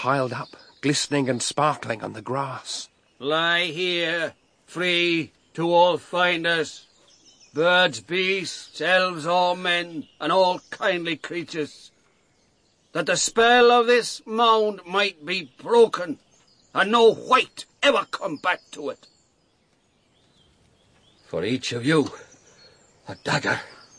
piled up, glistening and sparkling on the grass. Lie here, free to all find us, birds, beasts, elves, all men, and all kindly creatures, that the spell of this mound might be broken, and no white ever come back to it. For each of you, a dagger.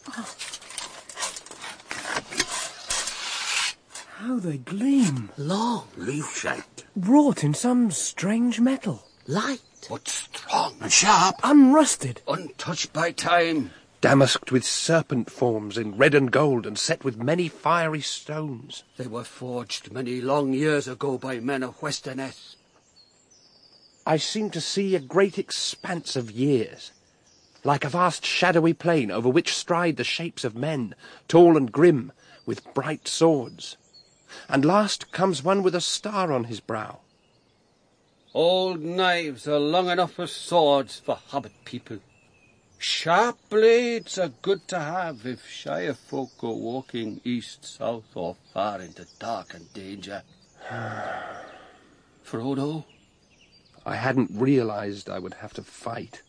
How they gleam. Long, leaf-shaped. Wrought in some strange metal. Light, but strong and sharp. Unrusted. Untouched by time. Damasked with serpent forms in red and gold, and set with many fiery stones. They were forged many long years ago by men of Westerness. I seem to see a great expanse of years, like a vast shadowy plain over which stride the shapes of men, tall and grim, with bright swords. And last comes one with a star on his brow. Old knives are long enough for swords for hobbit people. Sharp blades are good to have if Shire folk go walking east, south, or far into dark and danger. Frodo? I hadn't realized I would have to fight.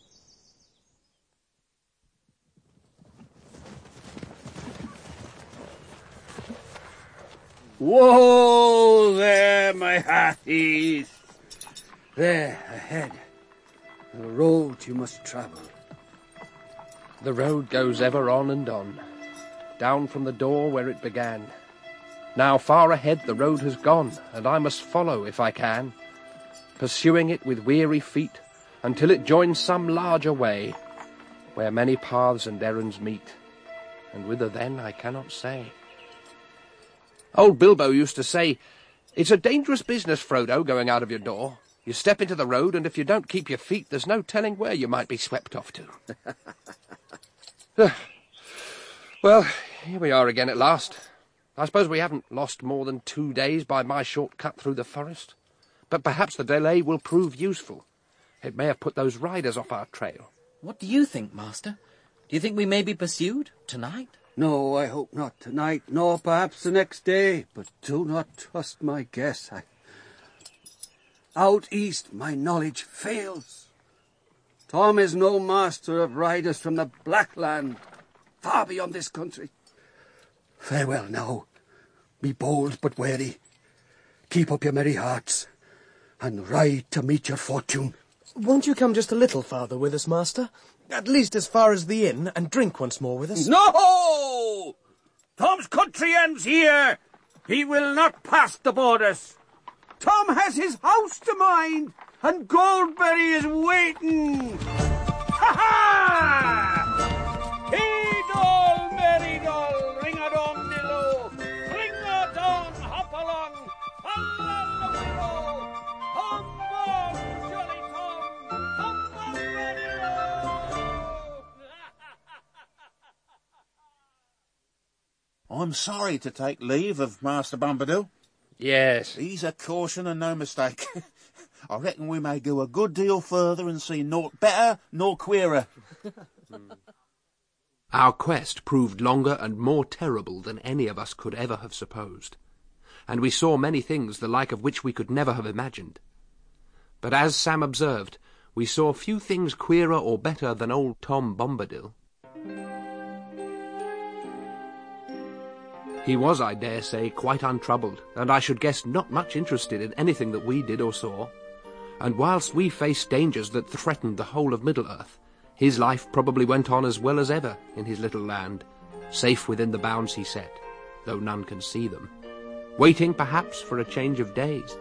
Whoa there, my hearties. There, ahead. The road you must travel. The road goes ever on and on, down from the door where it began. Now far ahead the road has gone, and I must follow if I can, pursuing it with weary feet until it joins some larger way, where many paths and errands meet, and whither then I cannot say. Old Bilbo used to say, "It's a dangerous business, Frodo, going out of your door. You step into the road, and if you don't keep your feet, there's no telling where you might be swept off to." Well, here we are again at last. I suppose we haven't lost more than 2 days by my short cut through the forest. But perhaps the delay will prove useful. It may have put those riders off our trail. What do you think, Master? Do you think we may be pursued tonight? No, I hope not tonight, nor perhaps the next day. But do not trust my guess. Out east my knowledge fails. Tom is no master of riders from the Black Land, far beyond this country. Farewell now. Be bold but wary. Keep up your merry hearts, and ride to meet your fortune. Won't you come just a little farther with us, Master? At least as far as the inn, and drink once more with us? No! Tom's country ends here. He will not pass the borders. Tom has his house to mind, and Goldberry is waiting. Ha-ha! Hey-doll, merry-doll, ring-a-dong-de-lo, ring-a-dong, hop along, hum-a-lo-lo, hum-bum, jolly Tom, hum-bum-a-lo. I'm sorry to take leave of Master Bombadil. Yes. He's a caution and no mistake. I reckon we may go a good deal further and see naught better nor queerer. Our quest proved longer and more terrible than any of us could ever have supposed, and we saw many things the like of which we could never have imagined. But as Sam observed, we saw few things queerer or better than old Tom Bombadil. He was, I dare say, quite untroubled, and I should guess not much interested in anything that we did or saw. And whilst we faced dangers that threatened the whole of Middle-earth, his life probably went on as well as ever in his little land, safe within the bounds he set, though none can see them, waiting perhaps for a change of days.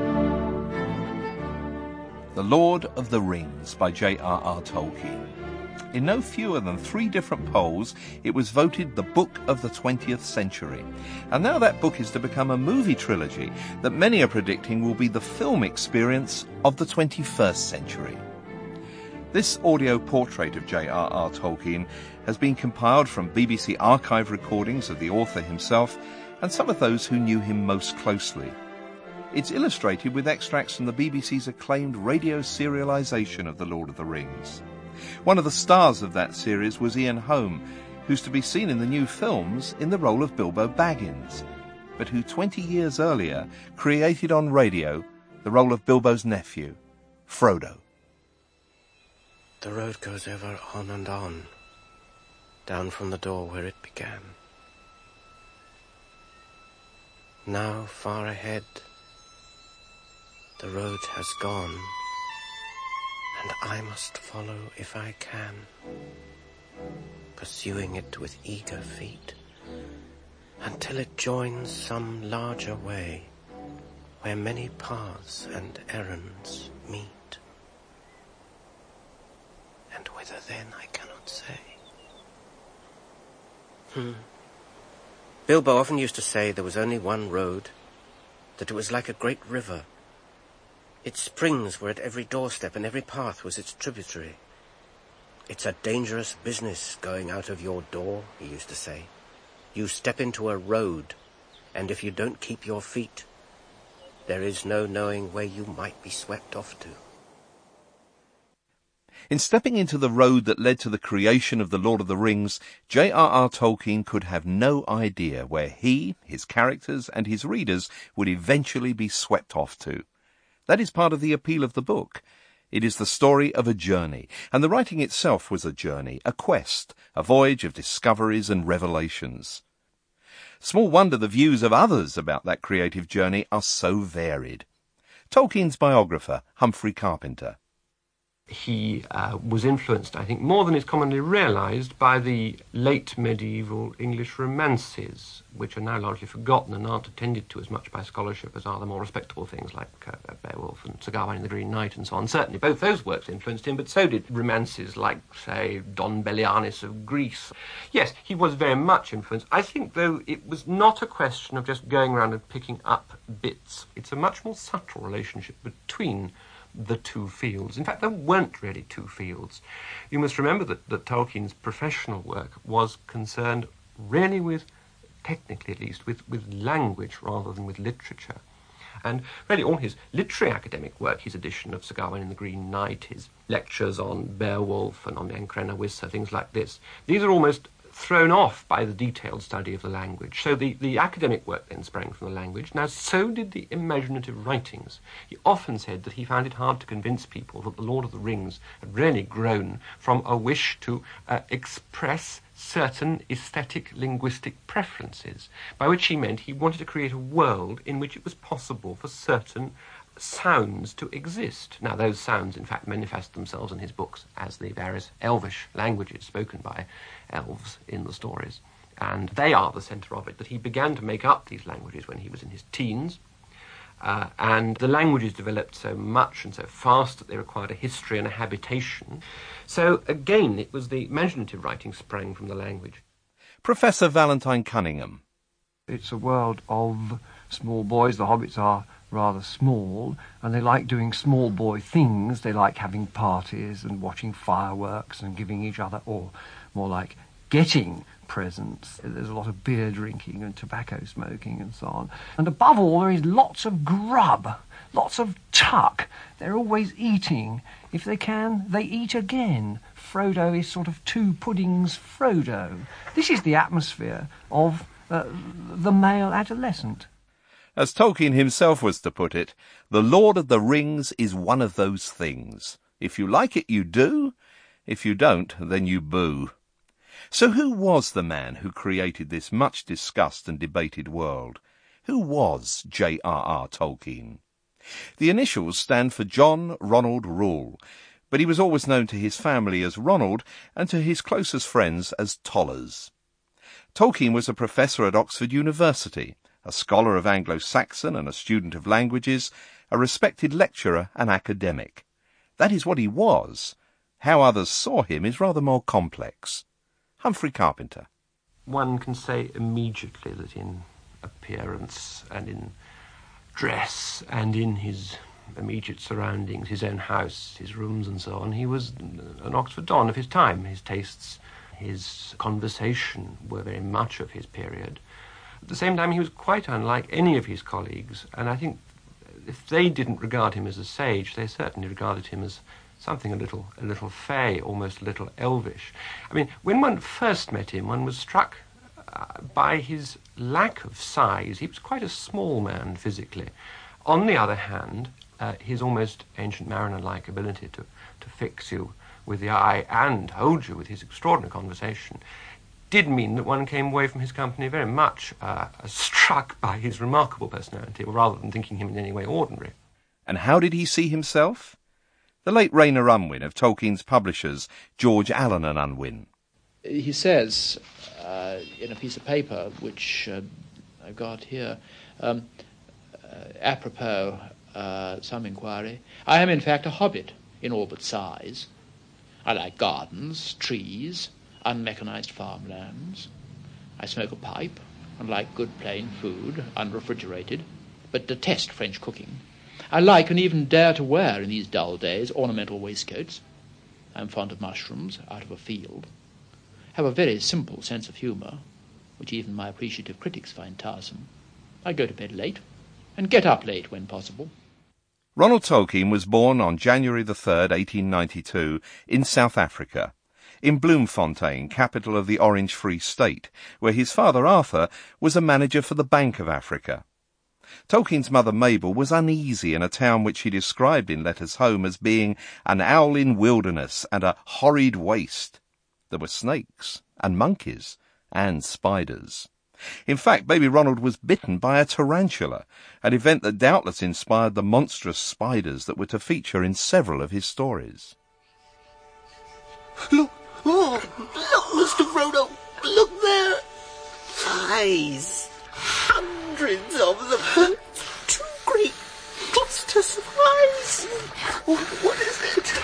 The Lord of the Rings by J.R.R. Tolkien. In no fewer than 3 different polls, it was voted the book of the 20th century. And now that book is to become a movie trilogy that many are predicting will be the film experience of the 21st century. This audio portrait of J.R.R. Tolkien has been compiled from BBC archive recordings of the author himself and some of those who knew him most closely. It's illustrated with extracts from the BBC's acclaimed radio serialisation of The Lord of the Rings. One of the stars of that series was Ian Holm, who's to be seen in the new films in the role of Bilbo Baggins, but who 20 years earlier created on radio the role of Bilbo's nephew, Frodo. The road goes ever on and on, down from the door where it began. Now far ahead, the road has gone, and I must follow if I can, pursuing it with eager feet, until it joins some larger way, where many paths and errands meet. And whither then I cannot say. Bilbo often used to say there was only one road, that it was like a great river. Its springs were at every doorstep, and every path was its tributary. It's a dangerous business going out of your door, he used to say. You step into a road, and if you don't keep your feet, there is no knowing where you might be swept off to. In stepping into the road that led to the creation of The Lord of the Rings, J.R.R. Tolkien could have no idea where he, his characters, and his readers would eventually be swept off to. That is part of the appeal of the book. It is the story of a journey, and the writing itself was a journey, a quest, a voyage of discoveries and revelations. Small wonder the views of others about that creative journey are so varied. Tolkien's biographer, Humphrey Carpenter. He was influenced, I think, more than is commonly realised by the late medieval English romances, which are now largely forgotten and aren't attended to as much by scholarship as are the more respectable things like Beowulf and Sir Gawain and the Green Knight and so on. Certainly both those works influenced him, but so did romances like, say, Don Belianis of Greece. Yes, he was very much influenced. I think, though, it was not a question of just going around and picking up bits. It's a much more subtle relationship between the two fields. In fact, there weren't really two fields. You must remember that Tolkien's professional work was concerned really with, technically at least, with language rather than with literature. And really all his literary academic work, his edition of Sir Gawain and the Green Knight, his lectures on Beowulf and on Encrena Wissa, things like this, these are almost thrown off by the detailed study of the language. So the academic work then sprang from the language. Now, so did the imaginative writings. He often said that he found it hard to convince people that The Lord of the Rings had really grown from a wish to express certain aesthetic linguistic preferences, by which he meant he wanted to create a world in which it was possible for certain sounds to exist. Now, those sounds, in fact, manifest themselves in his books as the various elvish languages spoken by elves in the stories. And they are the centre of it, that he began to make up these languages when he was in his teens. And the languages developed so much and so fast that they required a history and a habitation. So, again, it was the imaginative writing sprang from the language. Professor Valentine Cunningham. It's a world of small boys. The hobbits are rather small, and they like doing small boy things. They like having parties and watching fireworks and giving each other, or more like getting presents. There's a lot of beer drinking and tobacco smoking and so on. And above all, there is lots of grub, lots of tuck. They're always eating. If they can, they eat again. Frodo is sort of two puddings Frodo. This is the atmosphere of the male adolescent. As Tolkien himself was to put it, The Lord of the Rings is one of those things. If you like it, you do. If you don't, then you boo. So who was the man who created this much discussed and debated world? Who was J.R.R. Tolkien? The initials stand for John Ronald Reuel, but he was always known to his family as Ronald and to his closest friends as Tollers. Tolkien was a professor at Oxford University, a scholar of Anglo-Saxon and a student of languages, a respected lecturer and academic. That is what he was, How others saw him is rather more complex. Humphrey Carpenter. One can say immediately that in appearance and in dress and in his immediate surroundings, his own house, his rooms and so on, he was an Oxford Don of his time. His tastes, his conversation were very much of his period. At the same time, he was quite unlike any of his colleagues, and I think if they didn't regard him as a sage, they certainly regarded him as something a little fey, almost a little elvish. I mean, when one first met him, one was struck by his lack of size. He was quite a small man physically. On the other hand, his almost ancient mariner-like ability to fix you with the eye and hold you with his extraordinary conversation did mean that one came away from his company very much struck by his remarkable personality, rather than thinking him in any way ordinary. And how did he see himself? The late Rayner Unwin of Tolkien's publishers, George Allen and Unwin. He says in a piece of paper, which I've got here, apropos some inquiry, I am in fact a hobbit in all but size. I like gardens, trees, unmechanized farmlands. I smoke a pipe and like good plain food, unrefrigerated, but detest French cooking. I like and even dare to wear in these dull days ornamental waistcoats. I am fond of mushrooms out of a field. Have a very simple sense of humour, which even my appreciative critics find tiresome. I go to bed late and get up late when possible. Ronald Tolkien was born on January the 3rd, 1892, in South Africa, in Bloemfontein, capital of the Orange Free State, where his father Arthur was a manager for the Bank of Africa. Tolkien's mother Mabel was uneasy in a town which he described in letters home as being an owling wilderness and a horrid waste. There were snakes and monkeys and spiders. In fact, baby Ronald was bitten by a tarantula, an event that doubtless inspired the monstrous spiders that were to feature in several of his stories. Look, Mr. Frodo, look there. Flies. Hundreds of them. Two great clusters of flies. What is it?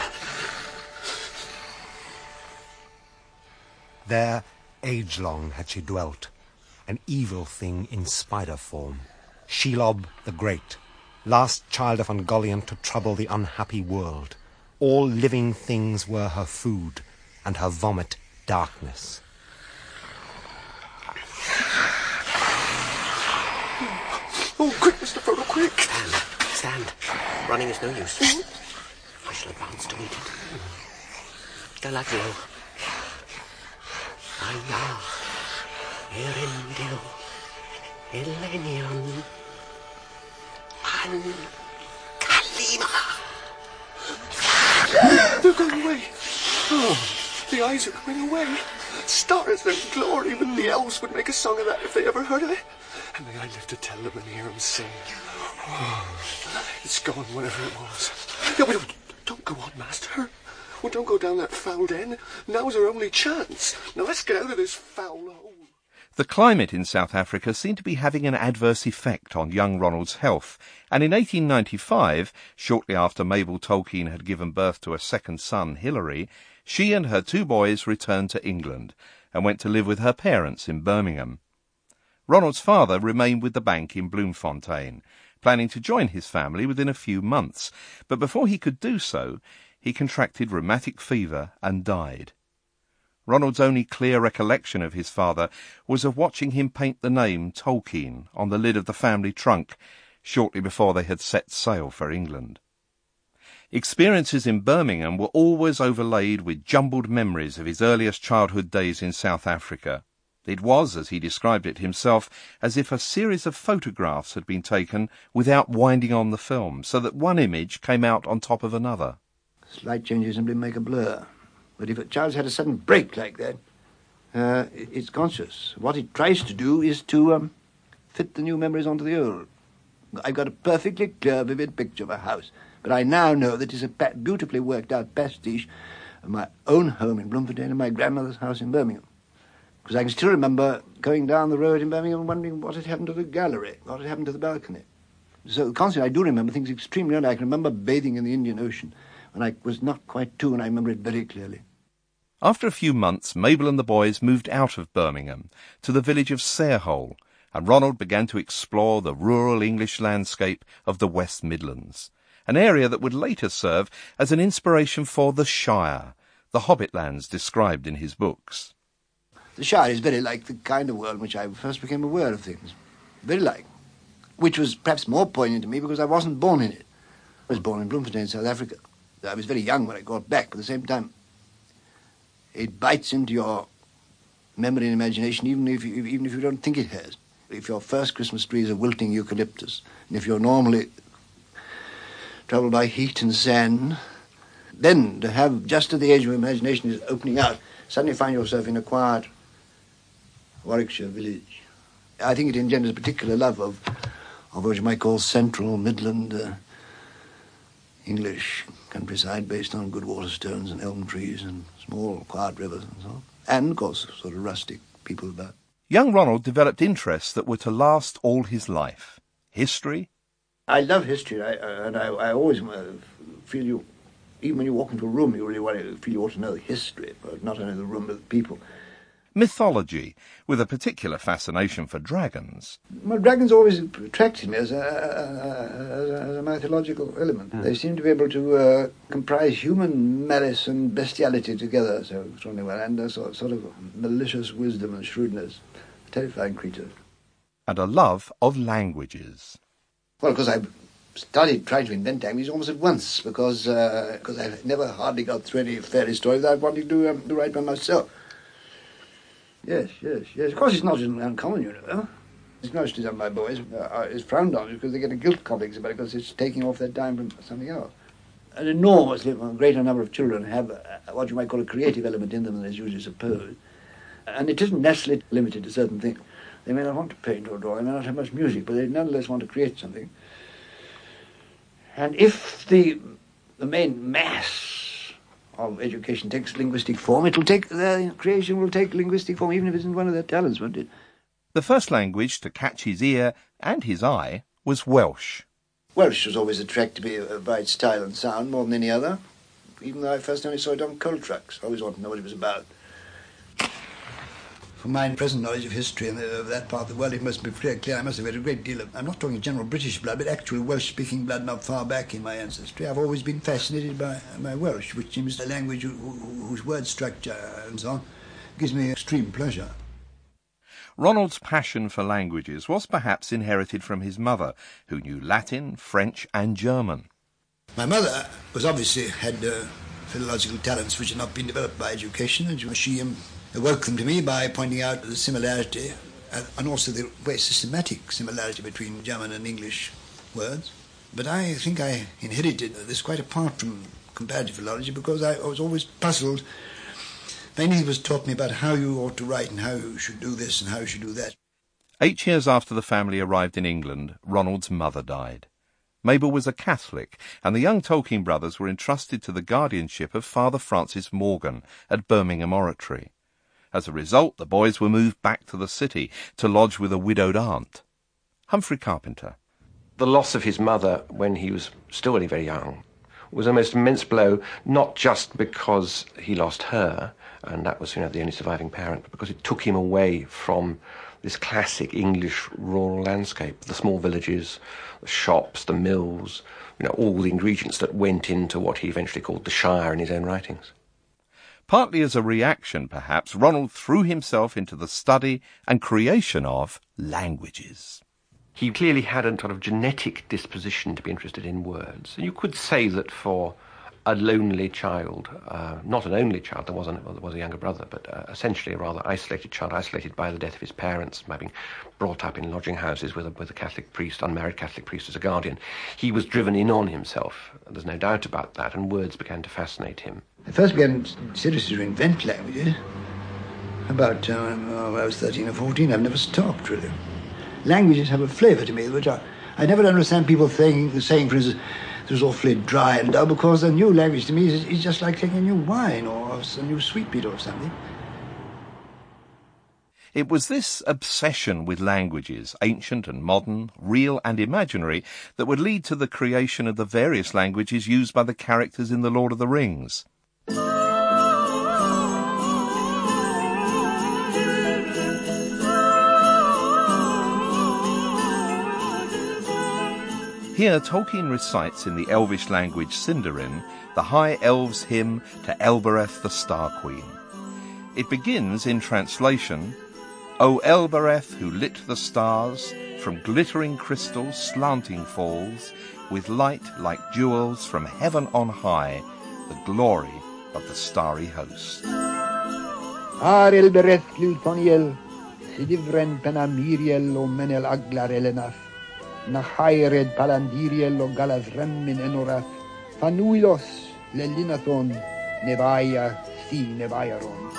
There, age-long had she dwelt, an evil thing in spider form, Shelob the Great, last child of Ungoliant to trouble the unhappy world. All living things were her food, and her vomit darkness. Oh, quick, Mr. Frodo, quick! Stand. Running is no use. I shall advance to meet it. Galadriel. Aya. Erindil. Elenion. And Kalima. They're going away. Oh, the eyes are going away. Stars and glory, but the elves would make a song of that if they ever heard of it. And may I live to tell them and hear them sing. Oh, it's gone, whatever it was. No, but don't go on, Master. Well, don't go down that foul den. Now's our only chance. Now let's get out of this foul hole. The climate in South Africa seemed to be having an adverse effect on young Ronald's health, and in 1895, shortly after Mabel Tolkien had given birth to a second son, Hilary, she and her two boys returned to England and went to live with her parents in Birmingham. Ronald's father remained with the bank in Bloemfontein, planning to join his family within a few months, but before he could do so, he contracted rheumatic fever and died. Ronald's only clear recollection of his father was of watching him paint the name Tolkien on the lid of the family trunk shortly before they had set sail for England. Experiences in Birmingham were always overlaid with jumbled memories of his earliest childhood days in South Africa. It was, as he described it himself, as if a series of photographs had been taken without winding on the film, so that one image came out on top of another. Slight changes simply make a blur. But if a child's had a sudden break like that, it's conscious. What it tries to do is to fit the new memories onto the old. I've got a perfectly clear, vivid picture of a house, but I now know that it's a beautifully worked-out pastiche of my own home in Bloemfontein and my grandmother's house in Birmingham. Because I can still remember going down the road in Birmingham and wondering what had happened to the gallery, what had happened to the balcony. So constantly I do remember things extremely early. I can remember bathing in the Indian Ocean when I was not quite 2, and I remember it very clearly. After a few months, Mabel and the boys moved out of Birmingham to the village of Sarehole, and Ronald began to explore the rural English landscape of the West Midlands, an area that would later serve as an inspiration for the Shire, the Hobbit lands described in his books. The Shire is very like the kind of world in which I first became aware of things. Very like. Which was perhaps more poignant to me because I wasn't born in it. I was born in Bloemfontein, South Africa. I was very young when I got back, but at the same time, it bites into your memory and imagination even if you don't think it has. If your first Christmas tree is a wilting eucalyptus, and if you're normally troubled by heat and sand, then to have, just at the age of imagination is opening out, suddenly find yourself in a quiet Warwickshire village. I think it engenders a particular love of what you might call central Midland English countryside based on good waterstones and elm trees and small quiet rivers and so on. And, of course, sort of rustic people about. Young Ronald developed interests that were to last all his life. History. I love history, and I always feel you, even when you walk into a room, you really want to feel you ought to know the history, but not only the room, but the people. Mythology, with a particular fascination for dragons. Well, dragons always attracted me as a mythological element. They seem to be able to comprise human malice and bestiality together so extremely well, and a sort of malicious wisdom and shrewdness. Terrifying creatures. And a love of languages. Well, because I started trying to invent languages almost at once, because I never hardly got through any fairy story without wanting to write by myself. Yes. Of course, it's not uncommon, you know. It's mostly done by boys. It's frowned on because they get a guilt complex about it because it's taking off their time from something else. An enormously greater number of children have what you might call a creative element in them than is usually supposed. And it isn't necessarily limited to certain things. They may not want to paint or draw, they may not have much music, but they nonetheless want to create something. And if the main mass of education takes linguistic form, creation will take linguistic form, even if it isn't one of their talents, won't it? The first language to catch his ear and his eye was Welsh. Welsh was always attracted to me by its style and sound more than any other, even though I first only saw it on coal trucks. I always wanted to know what it was about. From my present knowledge of history and of that part of the world, it must be pretty clear I must have had a great deal of, I'm not talking general British blood, but actual Welsh-speaking blood not far back in my ancestry. I've always been fascinated by Welsh, which seems a language whose word structure and so on gives me extreme pleasure. Ronald's passion for languages was perhaps inherited from his mother, who knew Latin, French and German. My mother was obviously had philological talents which had not been developed by education, and she awoke them to me by pointing out the similarity and also the very systematic similarity between German and English words. But I think I inherited this quite apart from comparative philology because I was always puzzled. Anything was taught me about how you ought to write and how you should do this and how you should do that. 8 years after the family arrived in England, Ronald's mother died. Mabel was a Catholic, and the young Tolkien brothers were entrusted to the guardianship of Father Francis Morgan at Birmingham Oratory. As a result, the boys were moved back to the city to lodge with a widowed aunt. Humphrey Carpenter. The loss of his mother when he was still really very young was a most immense blow, not just because he lost her, and that was, the only surviving parent, but because it took him away from this classic English rural landscape, the small villages, the shops, the mills, all the ingredients that went into what he eventually called the Shire in his own writings. Partly as a reaction, perhaps, Ronald threw himself into the study and creation of languages. He clearly had a sort of genetic disposition to be interested in words. And you could say that for a lonely child, not an only child, there was a younger brother, but essentially a rather isolated child, isolated by the death of his parents, by being brought up in lodging houses with a Catholic priest, unmarried Catholic priest as a guardian. He was driven in on himself, there's no doubt about that, and words began to fascinate him. I first began seriously to invent languages about when I was 13 or 14. I've never stopped, really. Languages have a flavour to me, which I never understand people saying, for instance, it was awfully dry and dull, because a new language to me is just like taking a new wine or a new sweetmeat or something. It was this obsession with languages, ancient and modern, real and imaginary, that would lead to the creation of the various languages used by the characters in The Lord of the Rings. Here Tolkien recites in the elvish language Sindarin the High Elves' hymn to Elbereth the Star Queen. It begins in translation, O Elbereth, who lit the stars, from glittering crystals slanting falls, with light like jewels from heaven on high, the glory of the starry host. Ar Elbereth Glutoniel, Sidivren Penamiriel o Menel Aglar Elenath, Nachaired Palandiriel o Galavren min Enorath, Fanuilos Lelinathon, Nevaya si Nevayaron.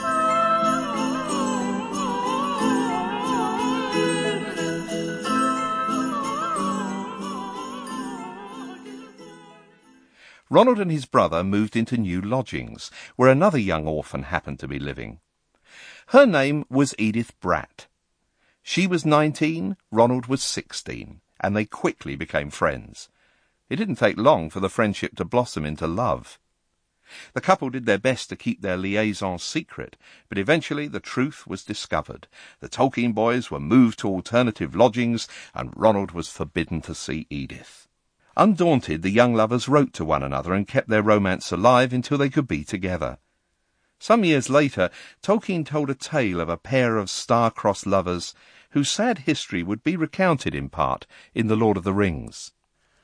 Ronald and his brother moved into new lodgings, where another young orphan happened to be living. Her name was Edith Bratt. She was 19, Ronald was 16, and they quickly became friends. It didn't take long for the friendship to blossom into love. The couple did their best to keep their liaison secret, but eventually the truth was discovered. The Tolkien boys were moved to alternative lodgings, and Ronald was forbidden to see Edith. Undaunted, the young lovers wrote to one another and kept their romance alive until they could be together. Some years later, Tolkien told a tale of a pair of star-crossed lovers whose sad history would be recounted in part in The Lord of the Rings.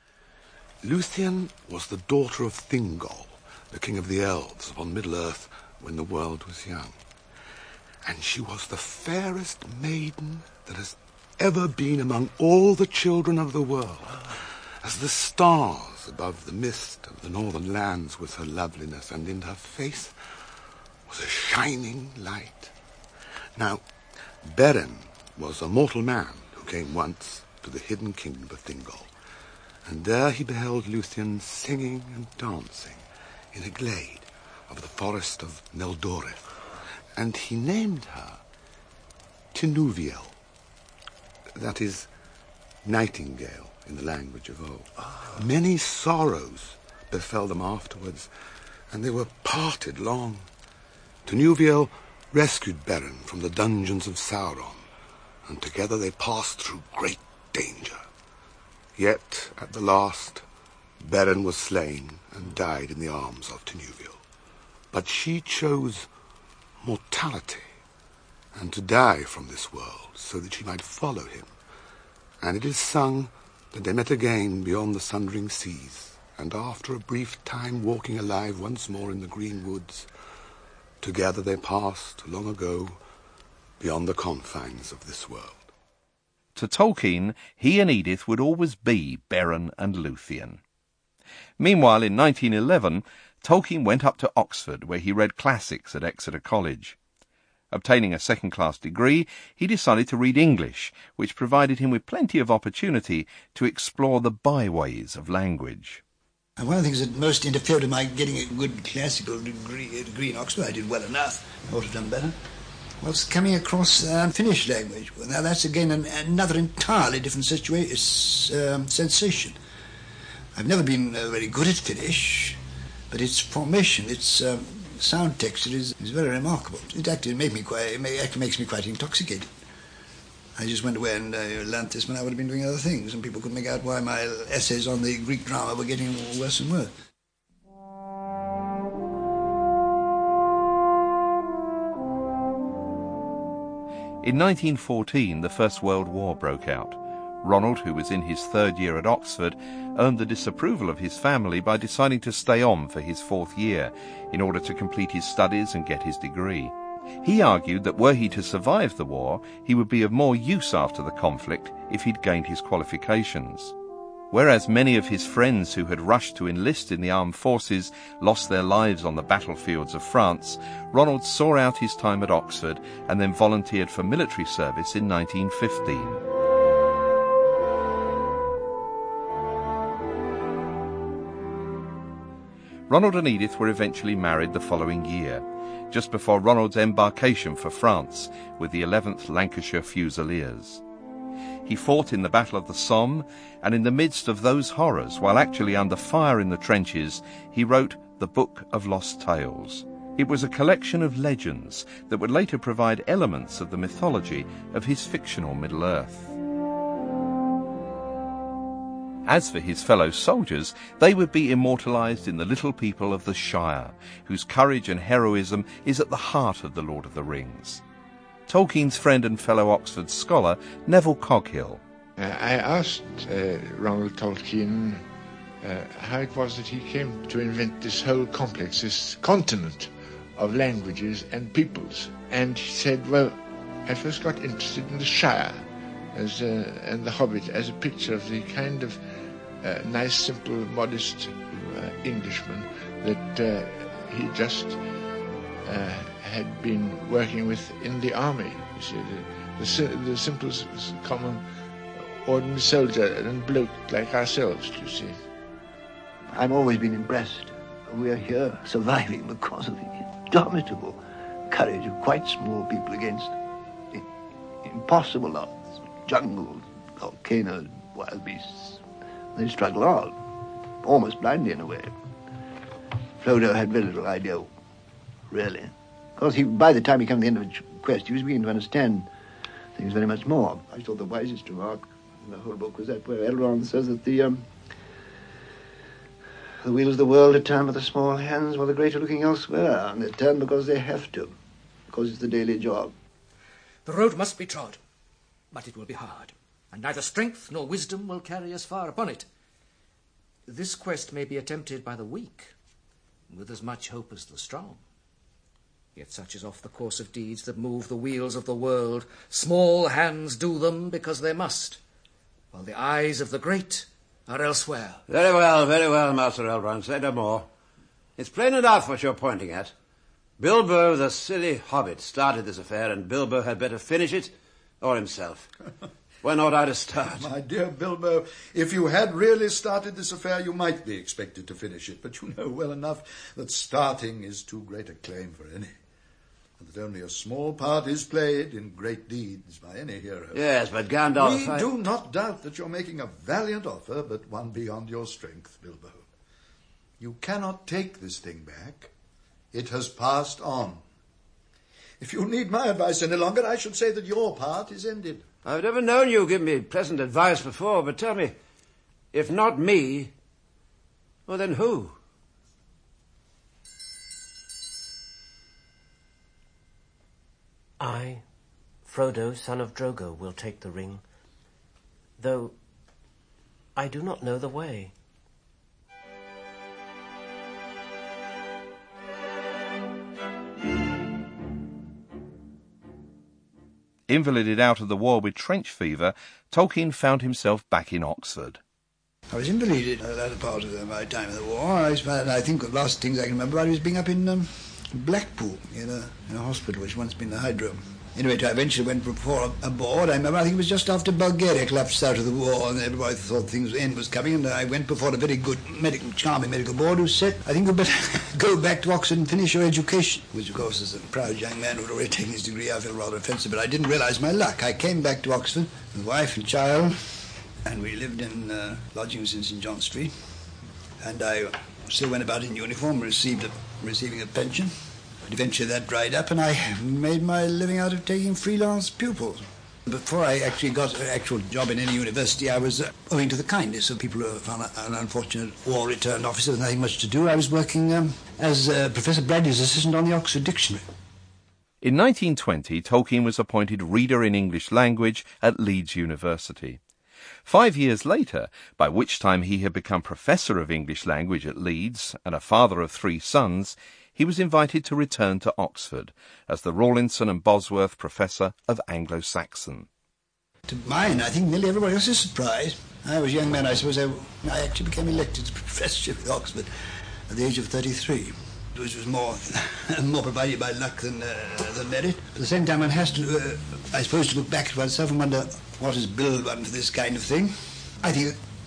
Luthien was the daughter of Thingol, the king of the elves upon Middle-earth when the world was young. And she was the fairest maiden that has ever been among all the children of the world. As the stars above the mist of the northern lands was her loveliness, and in her face was a shining light. Now, Beren was a mortal man who came once to the hidden kingdom of Thingol, and there he beheld Luthien singing and dancing in a glade of the forest of Neldoreth, and he named her Tinuviel, that is, nightingale in the language of old. Many sorrows befell them afterwards, and they were parted long. Tinuviel rescued Beren from the dungeons of Sauron, and together they passed through great danger. Yet, at the last, Beren was slain and died in the arms of Tinuviel. But she chose mortality, and to die from this world, so that she might follow him. And it is sung that they met again beyond the sundering seas, and after a brief time walking alive once more in the green woods, together they passed, long ago, beyond the confines of this world. To Tolkien, he and Edith would always be Beren and Luthien. Meanwhile, in 1911, Tolkien went up to Oxford, where he read classics at Exeter College. Obtaining a second-class degree, he decided to read English, which provided him with plenty of opportunity to explore the byways of language. And one of the things that most interfered with my getting a good classical degree in Oxford, I did well enough, I ought to have done better, was coming across Finnish language. Well, now that's again another entirely different sensation. I've never been very good at Finnish, but its formation, its sound texture is very remarkable. It actually makes me quite intoxicated. I just went away and learnt this when I would have been doing other things, and people couldn't make out why my essays on the Greek drama were getting worse and worse. In 1914, the First World War broke out. Ronald, who was in his third year at Oxford, earned the disapproval of his family by deciding to stay on for his fourth year in order to complete his studies and get his degree. He argued that were he to survive the war, he would be of more use after the conflict if he'd gained his qualifications. Whereas many of his friends who had rushed to enlist in the armed forces lost their lives on the battlefields of France, Ronald saw out his time at Oxford and then volunteered for military service in 1915. Ronald and Edith were eventually married the following year, just before Ronald's embarkation for France with the 11th Lancashire Fusiliers. He fought in the Battle of the Somme, and in the midst of those horrors, while actually under fire in the trenches, he wrote the Book of Lost Tales. It was a collection of legends that would later provide elements of the mythology of his fictional Middle-earth. As for his fellow soldiers, they would be immortalised in the little people of the Shire, whose courage and heroism is at the heart of The Lord of the Rings. Tolkien's friend and fellow Oxford scholar, Neville Coghill. I asked Ronald Tolkien how it was that he came to invent this whole complex, this continent of languages and peoples. And he said, well, I first got interested in the Shire and the Hobbit as a picture of the kind of nice, simple, modest Englishman that he just had been working with in the army. You see, the simple, common, ordinary soldier and bloke like ourselves, you see. I've always been impressed. We are here surviving because of the indomitable courage of quite small people against impossible odds, jungles, volcanoes, wild beasts. They struggle on, almost blindly in a way. Frodo had very little idea, really. Because by the time he came to the end of the quest, he was beginning to understand things very much more. I thought the wisest remark in the whole book was that where Elrond says that the wheels of the world are turned by the small hands while the great are looking elsewhere, and they turn because they have to, because it's the daily job. The road must be trod, but it will be hard, and neither strength nor wisdom will carry us far upon it. This quest may be attempted by the weak, with as much hope as the strong. Yet such is oft the course of deeds that move the wheels of the world. Small hands do them because they must, while the eyes of the great are elsewhere. Very well, Master Elrond. Say no more. It's plain enough what you're pointing at. Bilbo, the silly hobbit, started this affair, and Bilbo had better finish it, or himself. Why not I to start? My dear Bilbo, if you had really started this affair, you might be expected to finish it, but you know well enough that starting is too great a claim for any, and that only a small part is played in great deeds by any hero. Yes, but Gandalf... We do not doubt that you're making a valiant offer, but one beyond your strength, Bilbo. You cannot take this thing back. It has passed on. If you need my advice any longer, I should say that your part is ended. I've never known you give me pleasant advice before, but tell me, if not me, well then who? I, Frodo, son of Drogo, will take the ring, though I do not know the way. Invalided out of the war with trench fever, Tolkien found himself back in Oxford. I was invalided at that part of my time in the war. I think the last things I can remember I was being up in Blackpool in a hospital which once been the Hydro. Anyway, I eventually went before a board. I remember, I think it was just after Bulgaria collapsed out of the war, and everybody thought things end was coming, and I went before a very good charming medical board who said, I think you'd better go back to Oxford and finish your education. Which, of course, as a proud young man who had already taken his degree, I felt rather offensive, but I didn't realise my luck. I came back to Oxford with wife and child, and we lived in lodgings in St. John Street, and I still went about in uniform, receiving a pension. But eventually that dried up, and I made my living out of taking freelance pupils. Before I actually got an actual job in any university, I was, owing to the kindness of people who found an unfortunate war-returned officer with nothing much to do, I was working as Professor Bradley's assistant on the Oxford Dictionary. In 1920, Tolkien was appointed Reader in English Language at Leeds University. 5 years later, by which time he had become Professor of English Language at Leeds and a father of 3 sons, he was invited to return to Oxford as the Rawlinson and Bosworth Professor of Anglo-Saxon. To mine, I think nearly everybody else's surprise. I was a young man, I suppose I actually became elected to professorship at Oxford at the age of 33, which was more provided by luck than merit. At the same time, one has to, I suppose, to look back at oneself and wonder what has billed one for this kind of thing. I think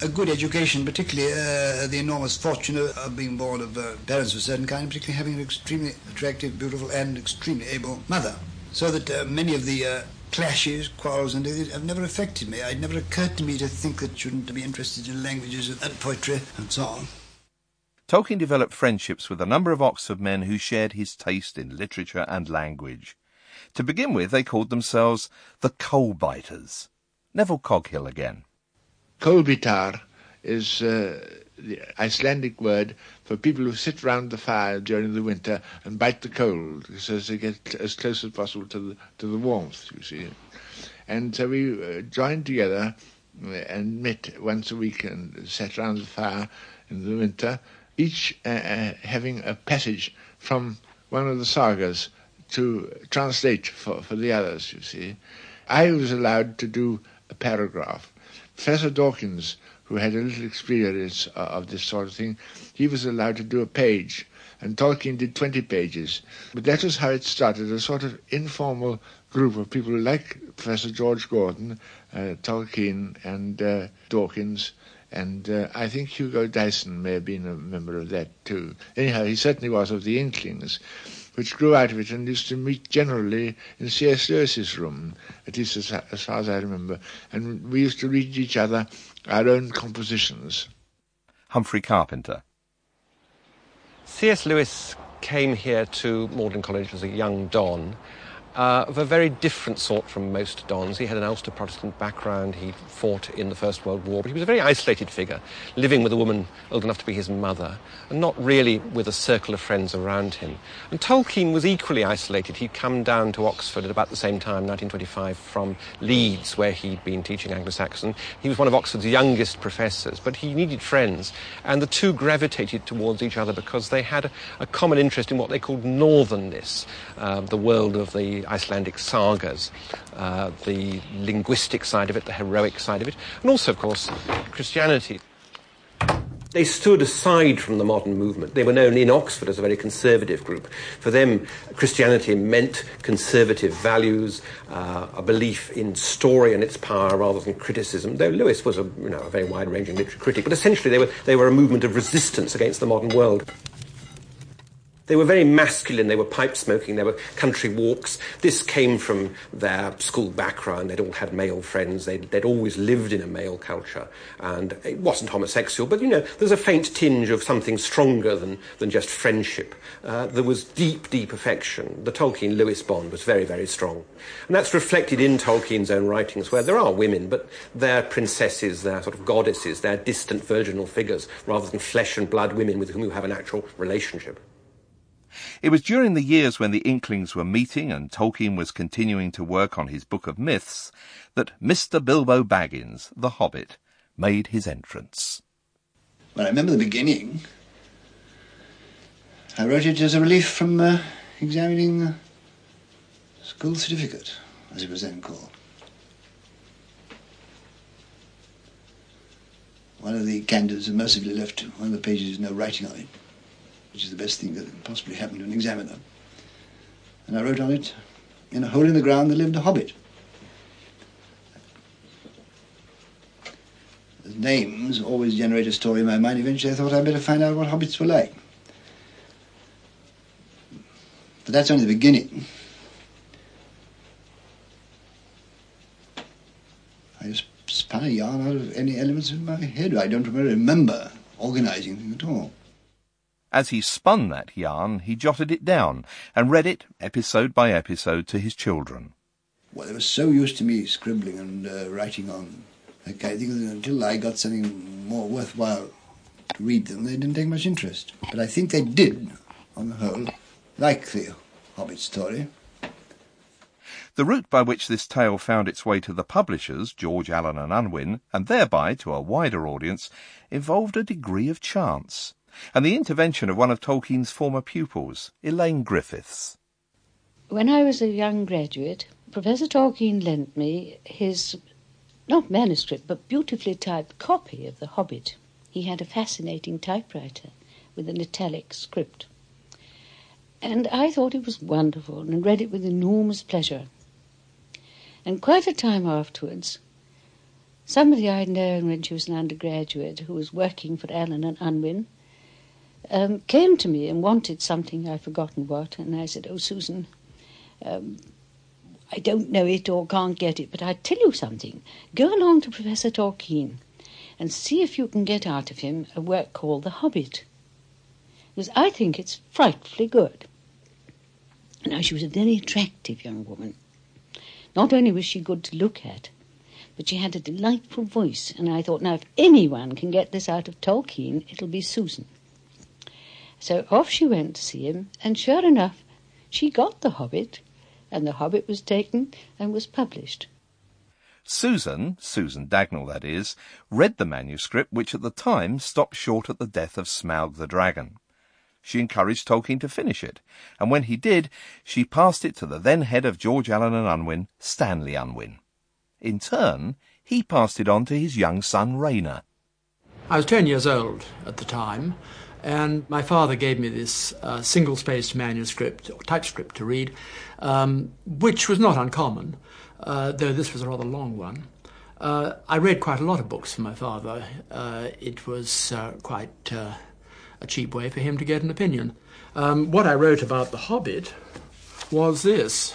a good education, particularly the enormous fortune of being born of parents of a certain kind, particularly having an extremely attractive, beautiful, and extremely able mother. So that many of the clashes, quarrels, and have never affected me. It never occurred to me to think that shouldn't be interested in languages and poetry and so on. Tolkien developed friendships with a number of Oxford men who shared his taste in literature and language. To begin with, they called themselves the Coal-Biters. Neville Coghill again. Coal-bitar is the Icelandic word for people who sit round the fire during the winter and bite the coal so as to get as close as possible to the warmth, you see. And so we joined together and met once a week and sat round the fire in the winter, each having a passage from one of the sagas to translate for the others, you see. I was allowed to do a paragraph. Professor Dawkins, who had a little experience of this sort of thing, he was allowed to do a page, and Tolkien did 20 pages. But that was how it started, a sort of informal group of people like Professor George Gordon, Tolkien, and Dawkins, and I think Hugo Dyson may have been a member of that too. Anyhow, he certainly was of the Inklings, which grew out of it and used to meet generally in C.S. Lewis's room, at least as far as I remember, and we used to read each other our own compositions. Humphrey Carpenter. C.S. Lewis came here to Magdalen College as a young Don, of a very different sort from most Dons. He had an Ulster Protestant background, he fought in the First World War, but he was a very isolated figure, living with a woman old enough to be his mother, and not really with a circle of friends around him. And Tolkien was equally isolated. He'd come down to Oxford at about the same time, 1925, from Leeds, where he'd been teaching Anglo-Saxon. He was one of Oxford's youngest professors, but he needed friends, and the two gravitated towards each other because they had a common interest in what they called northernness, the world of the Icelandic sagas, the linguistic side of it, the heroic side of it, and also, of course, Christianity. They stood aside from the modern movement. They were known in Oxford as a very conservative group. For them, Christianity meant conservative values, a belief in story and its power rather than criticism, though Lewis was a very wide-ranging literary critic. But essentially they were a movement of resistance against the modern world. They were very masculine, they were pipe-smoking, they were country walks. This came from their school background. They'd all had male friends, they'd always lived in a male culture, and it wasn't homosexual, but, there's a faint tinge of something stronger than just friendship. There was deep, deep affection. The Tolkien-Lewis bond was very, very strong. And that's reflected in Tolkien's own writings, where there are women, but they're princesses, they're sort of goddesses, they're distant virginal figures, rather than flesh and blood women with whom you have an actual relationship. It was during the years when the Inklings were meeting and Tolkien was continuing to work on his Book of Myths that Mr. Bilbo Baggins, the Hobbit, made his entrance. Well, I remember the beginning. I wrote it as a relief from examining the school certificate, as it was then called. One of the candidates had mercifully left one of the pages with no writing on it, which is the best thing that can possibly happen to an examiner. And I wrote on it, in a hole in the ground there lived a hobbit. The names always generate a story in my mind. Eventually I thought I'd better find out what hobbits were like. But that's only the beginning. I just spun a yarn out of any elements in my head. I don't remember organising anything at all. As he spun that yarn, he jotted it down and read it episode by episode to his children. Well, they were so used to me scribbling and writing on that kind of thing that until I got something more worthwhile to read them, they didn't take much interest. But I think they did, on the whole, like the Hobbit story. The route by which this tale found its way to the publishers, George Allen and Unwin, and thereby to a wider audience, involved a degree of chance, and the intervention of one of Tolkien's former pupils, Elaine Griffiths. When I was a young graduate, Professor Tolkien lent me his, not manuscript, but beautifully typed copy of The Hobbit. He had a fascinating typewriter with an italic script. And I thought it was wonderful and read it with enormous pleasure. And quite a time afterwards, somebody I'd known when she was an undergraduate who was working for Allen and Unwin came to me and wanted something, I've forgotten what, and I said, "Oh, Susan, I don't know it or can't get it, but I tell you something. Go along to Professor Tolkien and see if you can get out of him a work called The Hobbit, because I think it's frightfully good." Now, she was a very attractive young woman. Not only was she good to look at, but she had a delightful voice, and I thought, now, if anyone can get this out of Tolkien, it'll be Susan. So off she went to see him, and sure enough, she got The Hobbit, and The Hobbit was taken and was published. Susan Dagnall that is, read the manuscript, which at the time stopped short at the death of Smaug the dragon. She encouraged Tolkien to finish it, and when he did, she passed it to the then head of George Allen and Unwin, Stanley Unwin. In turn, he passed it on to his young son, Rayner. I was 10 years old at the time, and my father gave me this single-spaced manuscript, or typescript to read, which was not uncommon, though this was a rather long one. I read quite a lot of books from my father. It was quite a cheap way for him to get an opinion. What I wrote about The Hobbit was this.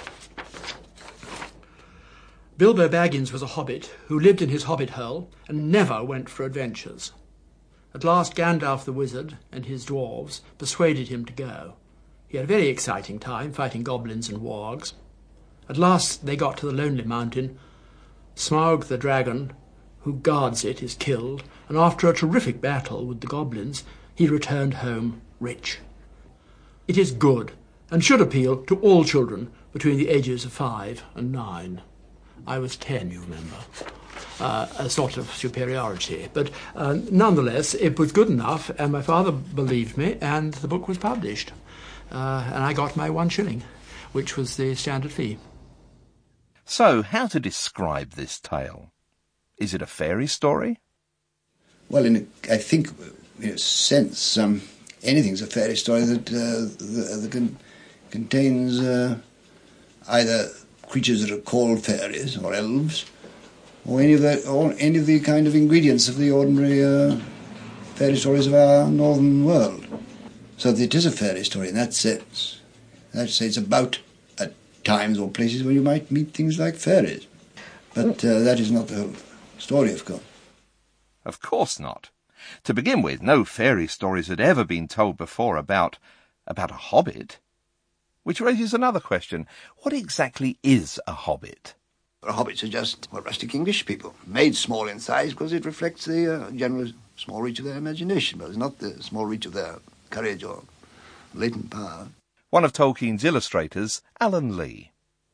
Bilbo Baggins was a hobbit who lived in his hobbit hole and never went for adventures. At last Gandalf the wizard and his dwarves persuaded him to go. He had a very exciting time fighting goblins and wargs. At last they got to the Lonely Mountain. Smaug the dragon, who guards it, is killed, and after a terrific battle with the goblins, he returned home rich. It is good, and should appeal to all children between the ages of 5 and 9. I was 10, you remember. A sort of superiority. But nonetheless, it was good enough, and my father believed me, and the book was published. And I got my 1 shilling, which was the standard fee. So, how to describe this tale? Is it a fairy story? Well, I think, in a sense, anything's a fairy story that contains either creatures that are called fairies or elves, or any of the kind of ingredients of the ordinary fairy stories of our northern world. So it is a fairy story in that sense. That's it's about at times or places where you might meet things like fairies. But that is not the whole story, of course. Of course not. To begin with, no fairy stories had ever been told before about a hobbit. Which raises another question. What exactly is a hobbit? Hobbits are just rustic English people, made small in size because it reflects the general small reach of their imagination, but it's not the small reach of their courage or latent power. One of Tolkien's illustrators, Alan Lee.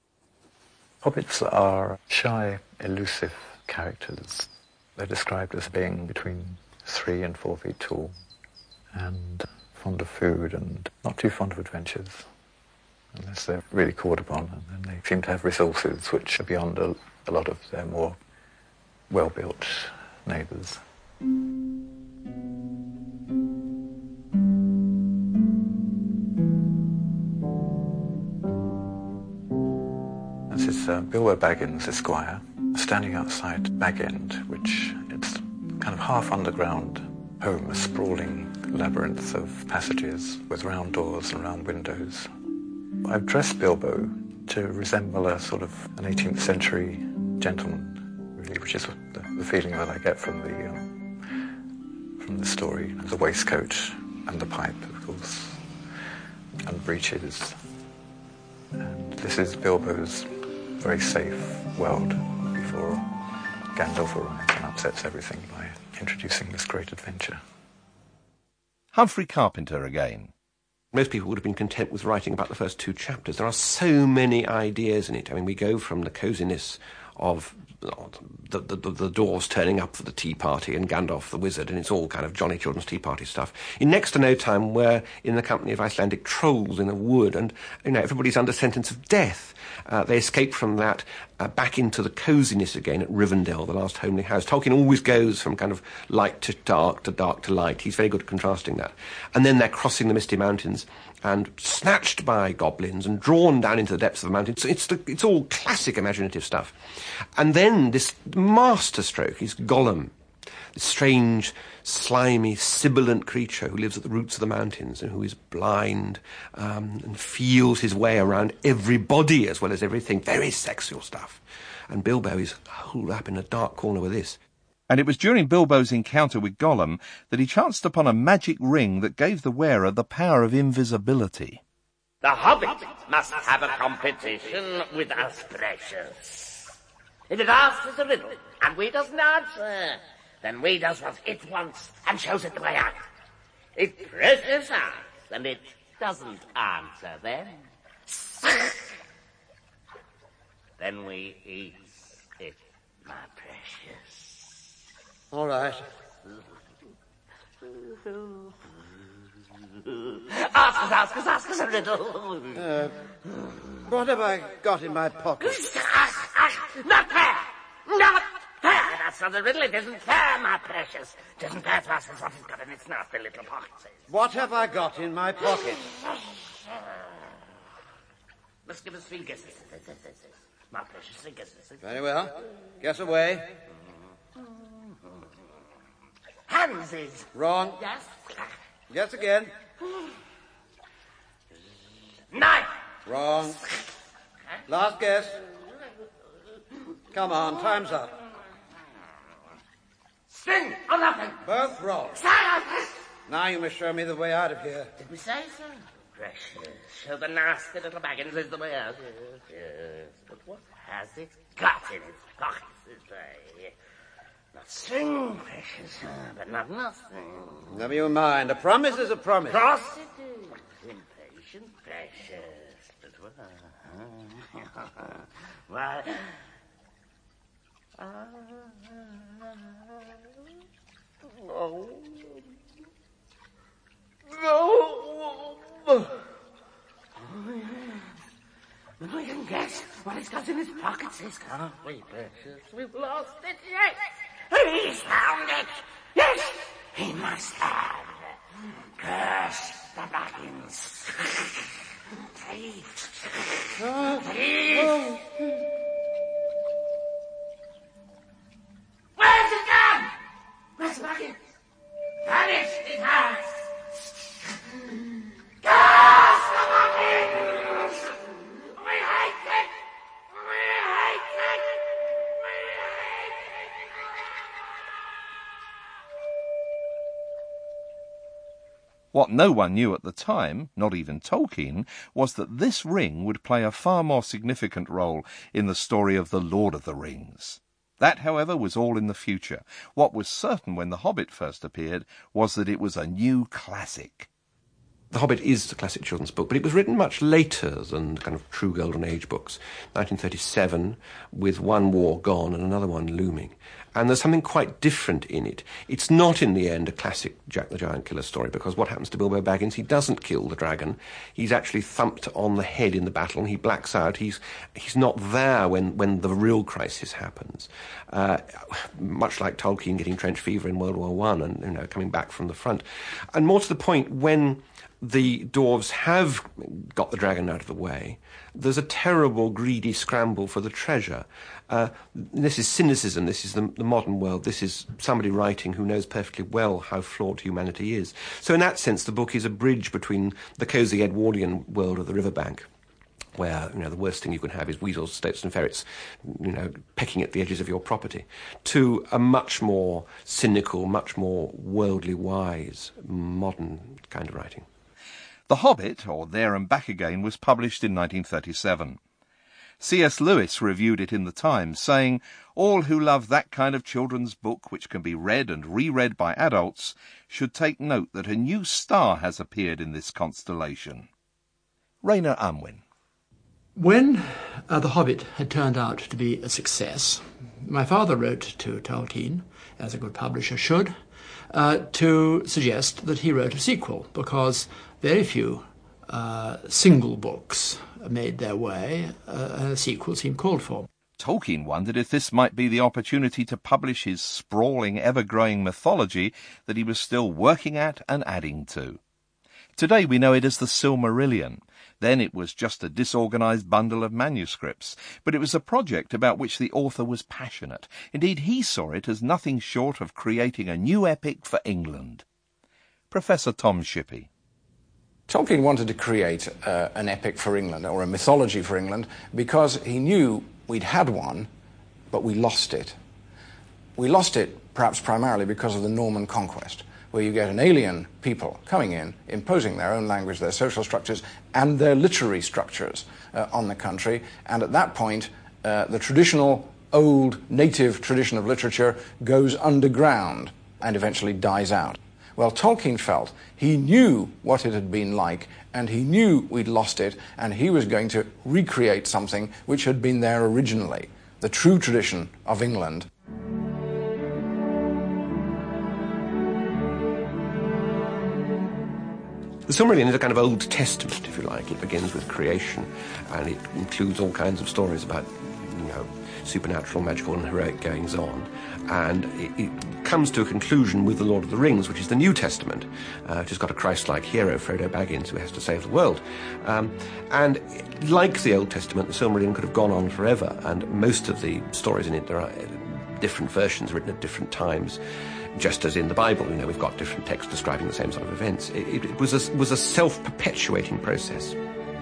Hobbits are shy, elusive characters. They're described as being between 3 and 4 feet tall, and fond of food and not too fond of adventures, unless they're really called upon, and they seem to have resources which are beyond a lot of their more well-built neighbours. This is Bilbo Baggins, Esquire, standing outside Bag End, which it's kind of half underground home, a sprawling labyrinth of passages with round doors and round windows. I've dressed Bilbo to resemble a sort of an 18th century gentleman, really, which is the feeling that I get from the story. The waistcoat and the pipe, of course, and breeches. And this is Bilbo's very safe world before Gandalf arrives and upsets everything by introducing this great adventure. Humphrey Carpenter again. Most people would have been content with writing about the first 2 chapters. There are so many ideas in it. I mean, we go from the coziness of the dwarves turning up for the tea party and Gandalf the wizard, and it's all kind of Johnny Children's tea party stuff. In next to no time, we're in the company of Icelandic trolls in a wood, and everybody's under sentence of death. They escape from that back into the coziness again at Rivendell, the last homely house. Tolkien always goes from kind of light to dark to light. He's very good at contrasting that. And then they're crossing the Misty Mountains and snatched by goblins and drawn down into the depths of the mountains. It's all classic imaginative stuff. And then this masterstroke is Gollum, this strange, slimy, sibilant creature who lives at the roots of the mountains and who is blind and feels his way around everybody as well as everything. Very sexual stuff. And Bilbo is holed up in a dark corner with this. And it was during Bilbo's encounter with Gollum that he chanced upon a magic ring that gave the wearer the power of invisibility. The Hobbit must have a competition with us precious. If it asks us a riddle and we doesn't answer, then we does what it wants and shows it the way out. If precious asks and it doesn't answer, then we eat it, my precious. All right. Ask us a riddle. What have I got in my pocket? Not fair! Not fair! That's not a riddle. It isn't fair, my precious. It isn't fair to ask us what it's got in its nasty little pockets. What have I got in my pocket? Let's give us 3 guesses. My precious, 3 guesses. Very well. Guess away. Hansies. Wrong. Yes. Guess again. Knife. Wrong. Last guess. Come on, time's up. String or nothing. Both wrong. Silence. Now you must show me the way out of here. Did we say so? Precious. Show the nasty little Baggins is the way out. Yes. But what has it got in its pockets this way? Not string, precious, but not nothing. Never you mind. A promise is a promise. Cross it is. Impatient, precious. But why? No. We can guess what it's got in his pockets, can't we, precious? We've lost it, yes. He's found it. Yes, he must have. Curse the Baggins. Thief. Thief. Where's it gone? Where's the Baggins? Vanished it has. Curse the Baggins. We hate it. We hate it. We hate it. What no one knew at the time, not even Tolkien, was that this ring would play a far more significant role in the story of The Lord of the Rings. That, however, was all in the future. What was certain when The Hobbit first appeared was that it was a new classic. The Hobbit is a classic children's book, but it was written much later than kind of true Golden Age books. 1937, with one war gone and another one looming. And there's something quite different in it. It's not, in the end, a classic Jack the Giant Killer story, because what happens to Bilbo Baggins? He doesn't kill the dragon. He's actually thumped on the head in the battle, and he blacks out. He's not there when the real crisis happens. Much like Tolkien getting trench fever in World War I and coming back from the front. And more to the point, when the dwarves have got the dragon out of the way, there's a terrible, greedy scramble for the treasure. This is cynicism, this is the modern world, this is somebody writing who knows perfectly well how flawed humanity is. So in that sense, the book is a bridge between the cosy Edwardian world of the riverbank, where, the worst thing you can have is weasels, stoats and ferrets, pecking at the edges of your property, to a much more cynical, much more worldly wise, modern kind of writing. The Hobbit, or There and Back Again, was published in 1937. C.S. Lewis reviewed it in The Times, saying, "All who love that kind of children's book, which can be read and reread by adults, should take note that a new star has appeared in this constellation." Rainer Unwin. When The Hobbit had turned out to be a success, my father wrote to Tolkien, as a good publisher should, to suggest that he wrote a sequel, because very few single books made their way, and a sequel seemed called for. Tolkien wondered if this might be the opportunity to publish his sprawling, ever-growing mythology that he was still working at and adding to. Today we know it as the Silmarillion. Then it was just a disorganized bundle of manuscripts, but it was a project about which the author was passionate. Indeed, he saw it as nothing short of creating a new epic for England. Professor Tom Shippey. Tolkien wanted to create an epic for England, or a mythology for England, because he knew we'd had one, but we lost it. We lost it perhaps primarily because of the Norman conquest, where you get an alien people coming in, imposing their own language, their social structures, and their literary structures on the country. And at that point, the traditional, old, native tradition of literature goes underground and eventually dies out. Well, Tolkien felt he knew what it had been like, and he knew we'd lost it, and he was going to recreate something which had been there originally, the true tradition of England. The Silmarillion is a kind of Old Testament, if you like. It begins with creation, and it includes all kinds of stories about, supernatural, magical, and heroic goings-on. And it comes to a conclusion with The Lord of the Rings, which is the New Testament, which has got a Christ-like hero, Frodo Baggins, who has to save the world. And like the Old Testament, the Silmarillion could have gone on forever, and most of the stories in it, there are different versions written at different times. Just as in the Bible, we've got different texts describing the same sort of events. It was a self-perpetuating process.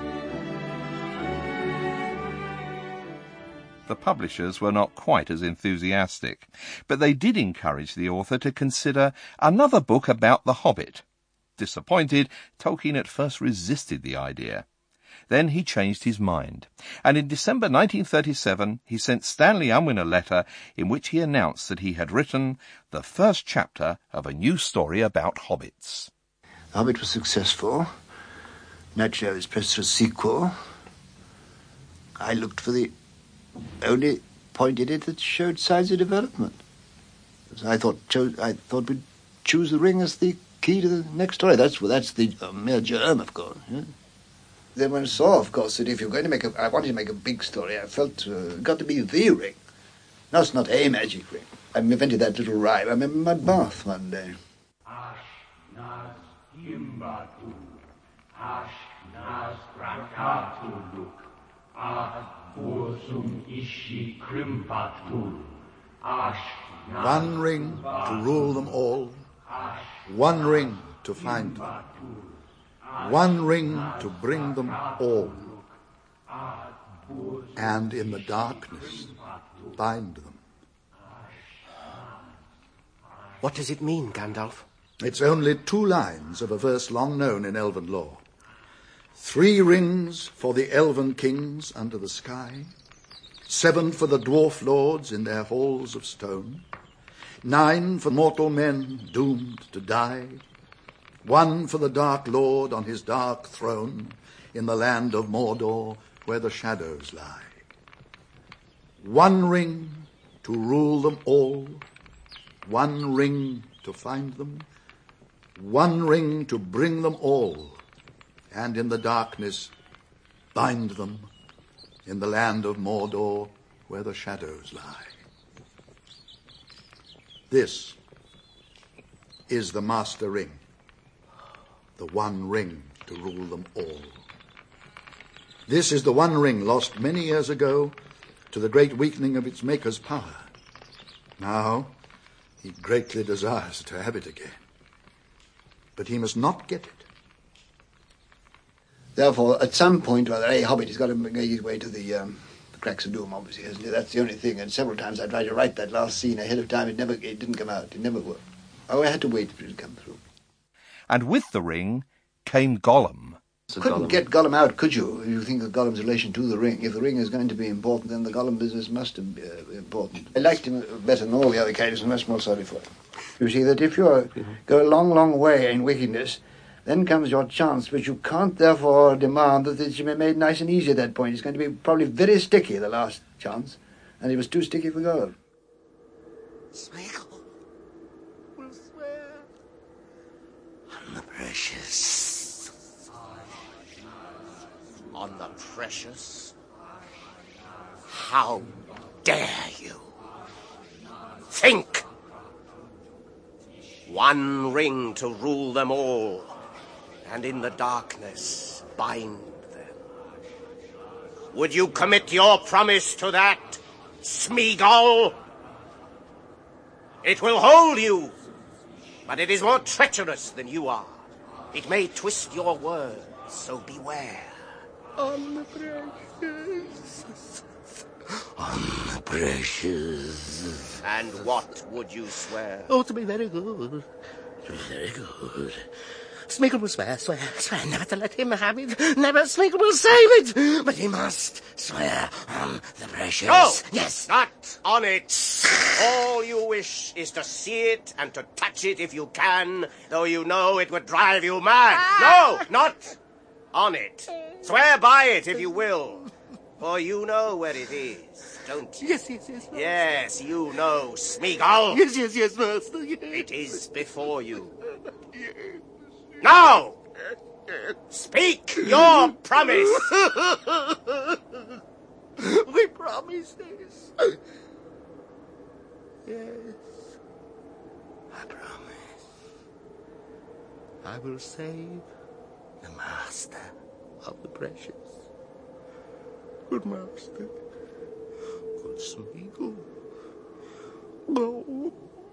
The publishers were not quite as enthusiastic, but they did encourage the author to consider another book about the Hobbit. Disappointed, Tolkien at first resisted the idea. Then he changed his mind, and in December 1937 he sent Stanley Unwin a letter in which he announced that he had written the first chapter of a new story about hobbits. The Hobbit was successful. Naturally, I was pressed for a sequel. I looked for the only point in it that showed signs of development. I thought we'd choose the ring as the key to the next story. That's the mere germ, of course. Yeah? Then when I saw, of course, that if you're going to make I wanted to make a big story, I felt it got to be the ring. No, it's not a magic ring. I invented that little rhyme. I remember my bath one day. Ashnas Gimbatu, Ashnas Krakatuluk, Bursum Ishi Krimpatul, One ring to rule them all, one ring to find them, one ring to bring them all, and in the darkness bind them. What does it mean, Gandalf? It's only 2 lines of a verse long known in elven lore. 3 rings for the elven kings under the sky, 7 for the dwarf lords in their halls of stone, 9 for mortal men doomed to die, 1 for the Dark Lord on his dark throne in the land of Mordor where the shadows lie. 1 ring to rule them all, 1 ring to find them, 1 ring to bring them all, and in the darkness bind them in the land of Mordor where the shadows lie. This is the Master Ring, the 1 ring to rule them all. This is the 1 ring lost many years ago to the great weakening of its maker's power. Now he greatly desires to have it again, but he must not get it. Therefore, at some point or other, a hobbit has got to make his way to the cracks of doom, obviously, hasn't he? That's the only thing. And several times I tried to write that last scene ahead of time. It didn't come out. It never worked. Oh, I had to wait for it to come through. And with the ring came Gollum. Couldn't get Gollum out, could you? You think of Gollum's relation to the ring. If the ring is going to be important, then the Gollum business must be important. I liked him better than all the other characters, and I'm more sorry for him. You see that if you go a long, long way in wickedness, then comes your chance, but you can't therefore demand that it should be made nice and easy at that point. It's going to be probably very sticky, the last chance, and it was too sticky for Gollum. Smeagol will swear on the precious. On the precious? How dare you? Think! 1 ring to rule them all, and in the darkness bind them. Would you commit your promise to that, Smeagol? It will hold you, but it is more treacherous than you are. It may twist your words, so beware. On the precious. On the precious. And what would you swear? Oh, to be very good. To be very good. Smeagol will swear never to let him have it. Never Smeagol will save it. But he must swear on the precious. No! Yes. Not on it. All you wish is to see it and to touch it if you can, though you know it would drive you mad. No, not on it. Swear by it if you will, for you know where it is, don't you? Yes, yes. Yes, you know, Smeagol. Yes, master. Yes. It is before you. Now! Speak your promise! We promise this. Yes. I promise. I will save the master of the precious. Good master. Good Smeagol. Go.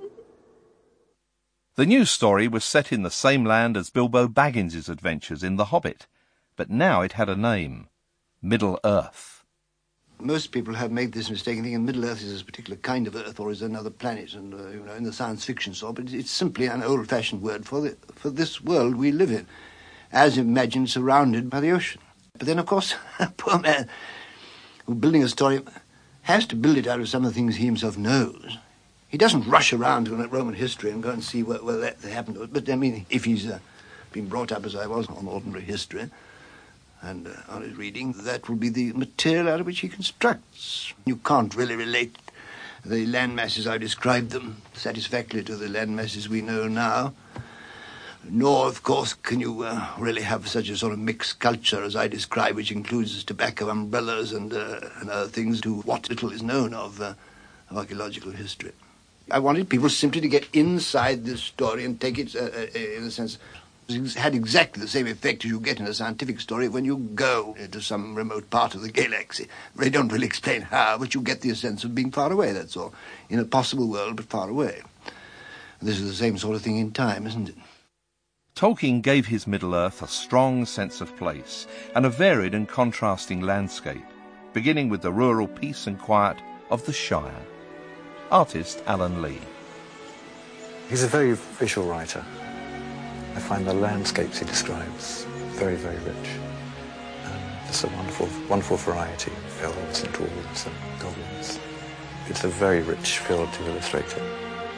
The new story was set in the same land as Bilbo Baggins's adventures in The Hobbit, but now it had a name, Middle-earth. Most people have made this mistake thinking Middle-earth is a particular kind of earth or is another planet, and in the science fiction sort, but it's simply an old-fashioned word for this world we live in, as imagined surrounded by the ocean. But then, of course, a poor man who building a story has to build it out of some of the things he himself knows. He doesn't rush around to Roman history and go and see what that happened. But, I mean, if he's been brought up as I was on ordinary history and on his reading, that will be the material out of which he constructs. You can't really relate the land masses I described them satisfactorily to the land masses we know now. Nor, of course, can you really have such a sort of mixed culture as I describe, which includes tobacco umbrellas and other things, to what little is known of archaeological history. I wanted people simply to get inside this story and take it, in a sense, it had exactly the same effect as you get in a scientific story when you go to some remote part of the galaxy. They don't really explain how, but you get the sense of being far away, that's all. In a possible world, but far away. This is the same sort of thing in time, isn't it? Tolkien gave his Middle-earth a strong sense of place and a varied and contrasting landscape, beginning with the rural peace and quiet of the Shire. Artist Alan Lee. He's a very visual writer. I find the landscapes he describes very, very rich. There's a wonderful variety of elves and dwarves and goblins. It's a very rich field to illustrate it.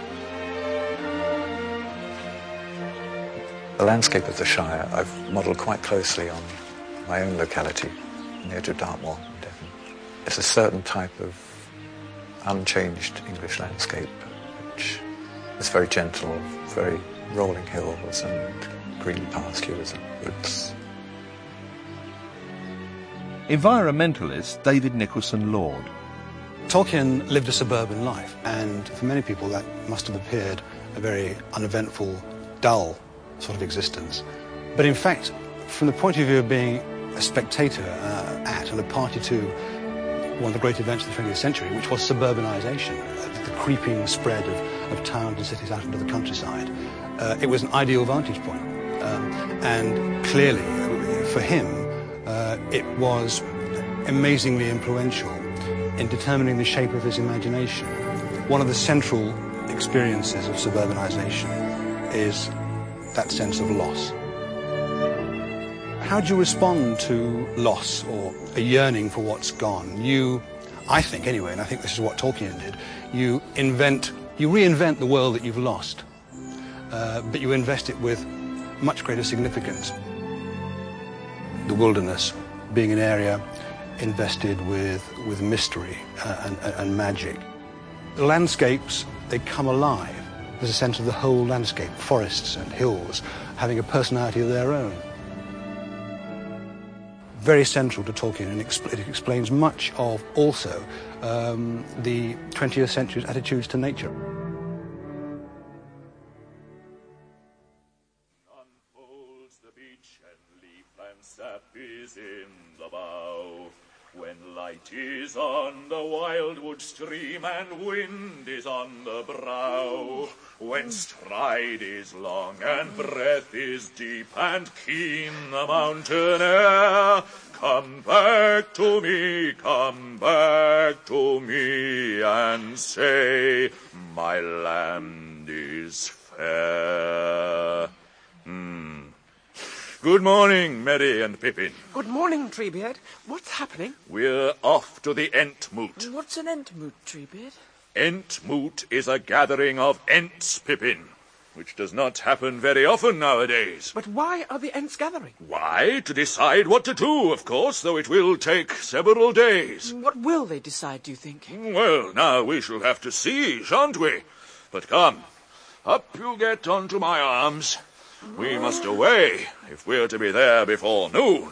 The landscape of the Shire I've modelled quite closely on my own locality, near to Dartmoor in Devon. It's a certain type of unchanged English landscape, which is very gentle, very rolling hills and green pastures and woods. Environmentalist David Nicholson Lord. Tolkien lived a suburban life, and for many people that must have appeared a very uneventful, dull sort of existence. But in fact, from the point of view of being a spectator at and a party to one of the great events of the 20th century, which was suburbanisation, the creeping spread of towns and cities out into the countryside, it was an ideal vantage point. And clearly, for him, it was amazingly influential in determining the shape of his imagination. One of the central experiences of suburbanisation is that sense of loss. How do you respond to loss or a yearning for what's gone? You, I think anyway, and I think this is what Tolkien did, you reinvent the world that you've lost, but you invest it with much greater significance. The wilderness being an area invested with mystery and magic. The landscapes, they come alive. There's a sense of the whole landscape, forests and hills, having a personality of their own. Very central to Tolkien, and it explains much of also the 20th century's attitudes to nature. beech and leaf and sap is in the bough. When light is on the wildwood stream and wind is on the brow, when stride is long and breath is deep and keen the mountain air, come back to me and say, my land is fair. Good morning, Merry and Pippin. Good morning, Treebeard. What's happening? We're off to the Entmoot. What's an Entmoot, Treebeard? Entmoot is a gathering of Ents, Pippin, which does not happen very often nowadays. But why are the Ents gathering? Why? To decide what to do, of course, though it will take several days. What will they decide, do you think? Well, now we shall have to see, shan't we? But come, up you get onto my arms. We must away, if we're to be there before noon.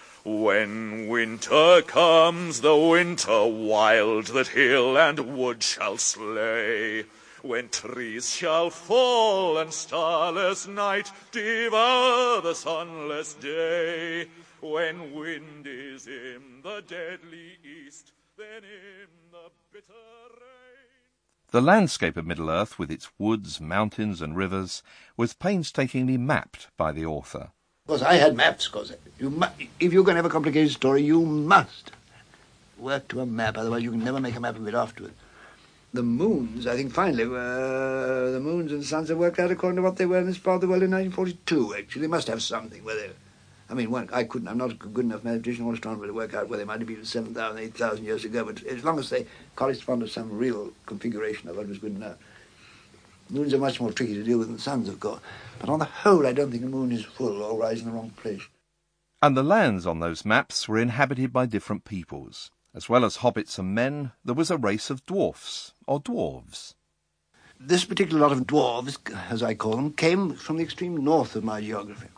When winter comes, the winter wild that hill and wood shall slay, when trees shall fall and starless night devour the sunless day, when wind is in the deadly east, then in the bitter rain. The landscape of Middle-earth, with its woods, mountains and rivers, was painstakingly mapped by the author. Because I had maps, because if you're going to have a complicated story, you must work to a map, otherwise you can never make a map of it afterwards. The moons, I think, finally, the moons and suns have worked out according to what they were in this part of the world in 1942, actually. They must have something where they... I mean, I'm not a good enough mathematician or astronomer to work out where they might have been 7,000, 8,000 years ago, but as long as they correspond to some real configuration of what was good enough. Moons are much more tricky to deal with than suns, of course. But on the whole, I don't think the moon is full or lies in the wrong place. And the lands on those maps were inhabited by different peoples. As well as hobbits and men, there was a race of dwarfs, or dwarves. This particular lot of dwarves, as I call them, came from the extreme north of my geography.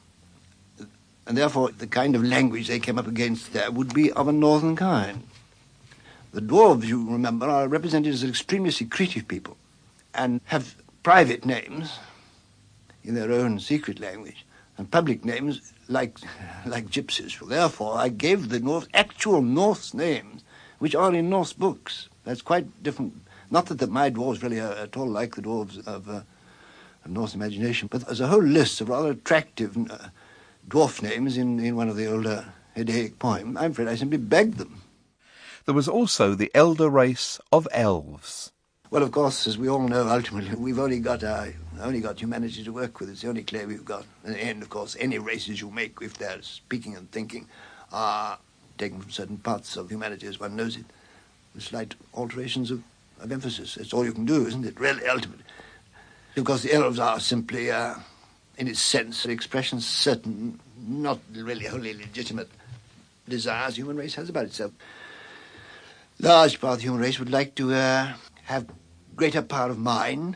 And therefore, the kind of language they came up against there would be of a northern kind. The dwarves, you remember, are represented as an extremely secretive people and have private names in their own secret language and public names like gypsies. Therefore, I gave the North actual Norse names, which are in Norse books. That's quite different. Not that my dwarves really are at all like the dwarves of Norse imagination, but there's a whole list of rather attractive dwarf names in one of the older Edaic poems. I'm afraid I simply begged them. There was also the elder race of elves. Well, of course, as we all know, ultimately, we've only got humanity to work with. It's the only clay we've got. And, of course, any races you make, if they're speaking and thinking, are taken from certain parts of humanity as one knows it, with slight alterations of emphasis. That's all you can do, isn't it, really, ultimately? Because the elves are simply... in its sense, an expression certain, not really wholly legitimate desires the human race has about itself. Large part of the human race would like to have greater power of mind,